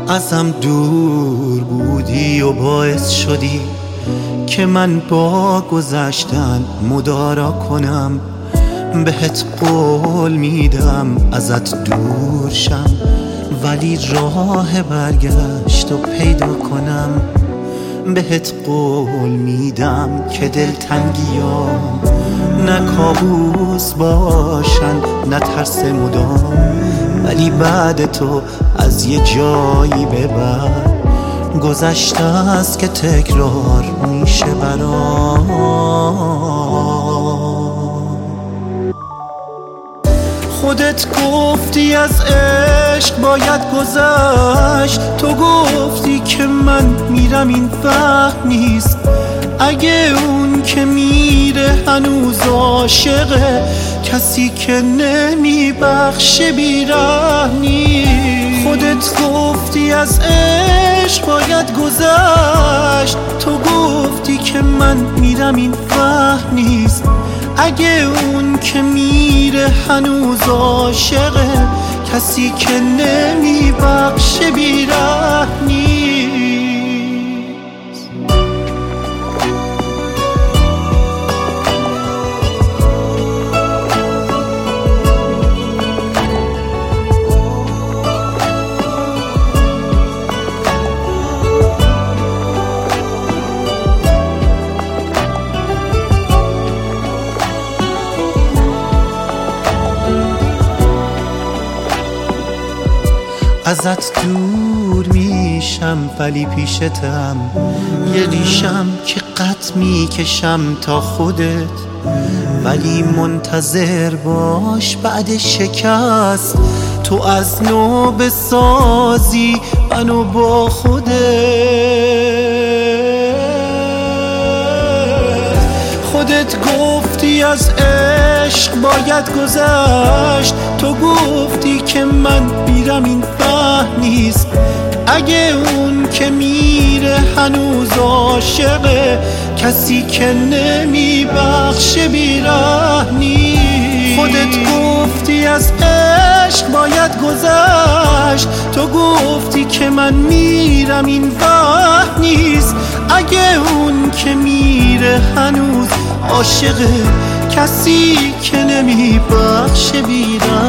ازم دور بودی و باعث شدی که من با گذشتن مدارا کنم. بهت قول میدم ازت دور شم، ولی راه برگشت و پیدا کنم. بهت قول میدم که دلتنگیام نه کابوس باشن نه ترس مدام، ولی بعد تو از یه جایی به بعد گذشته است که تکرار میشه برام. خودت گفتی از عشق باید گذشت، تو گفتی که من میرم این فهم نیست. اگه اون که میره هنوز عاشقه، کسی که نمیبخشه بی‌رحم نیست. خودت گفتی از عشق باید گذشت، تو گفتی که من میرم این فهم نیست. اگه اون که میره هنوز عاشقه، کسی که نمیبخشه بی‌رحم نیست. ازت دور میشم ولی پیشتم، یه ریشم که قط میکشم تا خودت. ولی منتظر باش بعد شکست تو از نو بسازی منو با خودت. خودت گفتی از عشق باید گذشت، تو گفتی که من میرم این فهم نیست. اگه اون که میره هنوز عاشقه، کسی که نمیبخشه بی‌رحم نیست. خودت گفتی از عشق باید گذشت، تو گفتی که من میرم این فهم نیست. اگه اون که میره هنوز عاشقه، کسی که نمیبخشه بی‌رحم